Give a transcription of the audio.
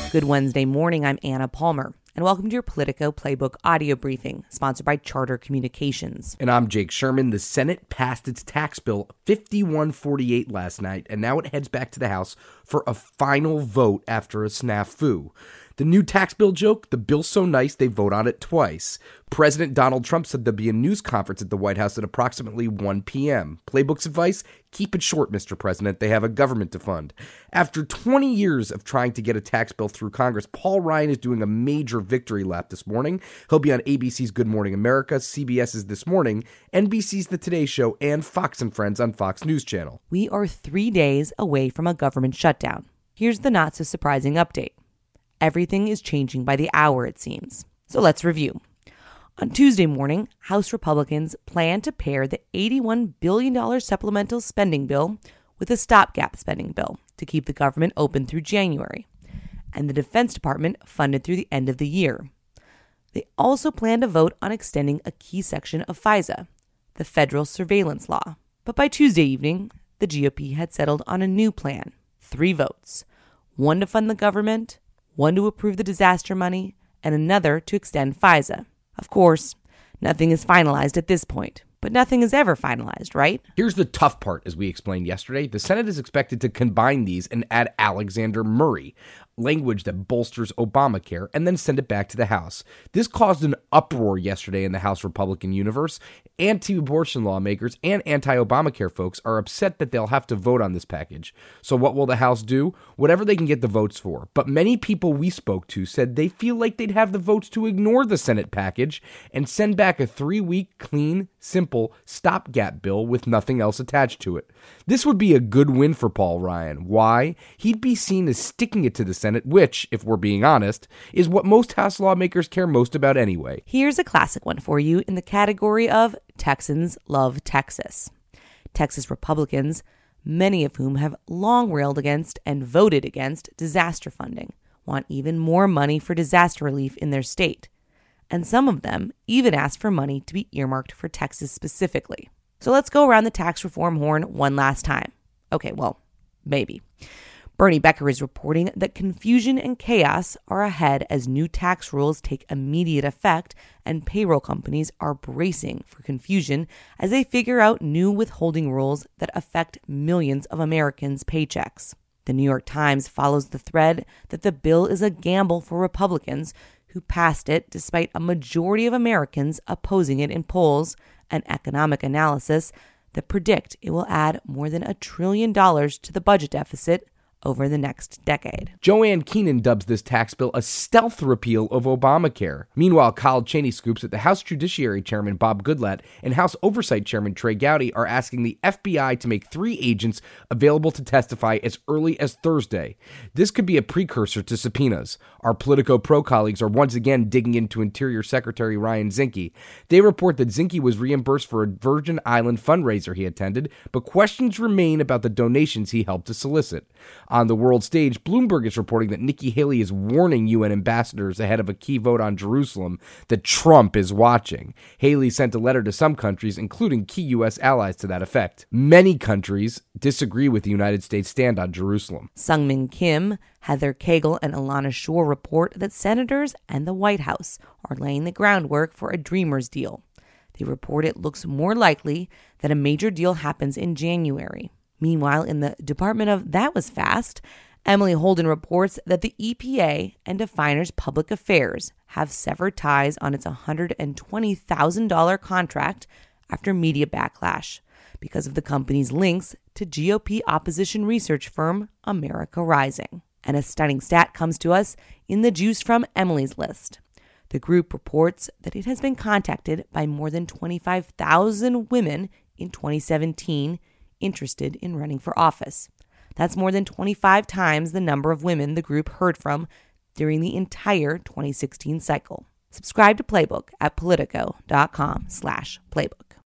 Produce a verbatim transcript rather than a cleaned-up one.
Good Wednesday morning, I'm Anna Palmer, and welcome to your Politico Playbook audio briefing, sponsored by Charter Communications. And I'm Jake Sherman. The Senate passed its tax bill fifty-one forty-eight last night, and now it heads back to the House for a final vote after a snafu. The new tax bill joke, the bill's so nice they vote on it twice. President Donald Trump said there'll be a news conference at the White House at approximately one p.m. Playbook's advice? Keep it short, Mister President. They have a government to fund. After twenty years of trying to get a tax bill through Congress, Paul Ryan is doing a major victory lap this morning. He'll be on A B C's Good Morning America, CBS's This Morning, N B C's The Today Show, and Fox and Friends on Fox News Channel. We are three days away from a government shutdown. Here's the not-so-surprising update. Everything is changing by the hour, it seems. So let's review. On Tuesday morning, House Republicans plan to pair the eighty-one billion dollars supplemental spending bill with a stopgap spending bill to keep the government open through January, and the Defense Department funded through the end of the year. They also plan to vote on extending a key section of FISA, the federal surveillance law. But by Tuesday evening, the G O P had settled on a new plan. Three votes. One to fund the government, one to approve the disaster money, and another to extend FISA. Of course, nothing is finalized at this point, but nothing is ever finalized, right? Here's the tough part, as we explained yesterday. The Senate is expected to combine these and add Alexander Murray, language that bolsters Obamacare, and then send it back to the House. This caused an uproar yesterday in the House Republican universe. Anti-abortion lawmakers and anti-Obamacare folks are upset that they'll have to vote on this package. So what will the House do? Whatever they can get the votes for. But many people we spoke to said they feel like they'd have the votes to ignore the Senate package and send back a three-week, clean, simple stopgap bill with nothing else attached to it. This would be a good win for Paul Ryan. Why? He'd be seen as sticking it to the Senate, which, if we're being honest, is what most House lawmakers care most about anyway. Here's a classic one for you in the category of Texans love Texas. Texas Republicans, many of whom have long railed against and voted against disaster funding, want even more money for disaster relief in their state. And some of them even ask for money to be earmarked for Texas specifically. So let's go around the tax reform horn one last time. Okay, well, maybe. Bernie Becker is reporting that confusion and chaos are ahead as new tax rules take immediate effect, and payroll companies are bracing for confusion as they figure out new withholding rules that affect millions of Americans' paychecks. The New York Times follows the thread that the bill is a gamble for Republicans who passed it despite a majority of Americans opposing it in polls and economic analysis that predict it will add more than a trillion dollars to the budget deficit over the next decade. Joanne Keenan dubs this tax bill a stealth repeal of Obamacare. Meanwhile, Kyle Cheney scoops that the House Judiciary Chairman Bob Goodlatte and House Oversight Chairman Trey Gowdy are asking the F B I to make three agents available to testify as early as Thursday. This could be a precursor to subpoenas. Our Politico Pro colleagues are once again digging into Interior Secretary Ryan Zinke. They report that Zinke was reimbursed for a Virgin Island fundraiser he attended, but questions remain about the donations he helped to solicit. On the world stage, Bloomberg is reporting that Nikki Haley is warning U N ambassadors ahead of a key vote on Jerusalem that Trump is watching. Haley sent a letter to some countries, including key U S allies, to that effect. Many countries disagree with the United States' stand on Jerusalem. Sungmin Kim, Heather Cagle, and Alana Shore report that senators and the White House are laying the groundwork for a Dreamers deal. They report it looks more likely that a major deal happens in January. Meanwhile, in the Department of That Was Fast, Emily Holden reports that the E P A and Definers Public Affairs have severed ties on its one hundred twenty thousand dollars contract after media backlash because of the company's links to G O P opposition research firm America Rising. And a stunning stat comes to us in the Juice from Emily's list. The group reports that it has been contacted by more than twenty-five thousand women in twenty seventeen interested in running for office. That's more than twenty-five times the number of women the group heard from during the entire twenty sixteen cycle. Subscribe to Playbook at politico.com slash playbook.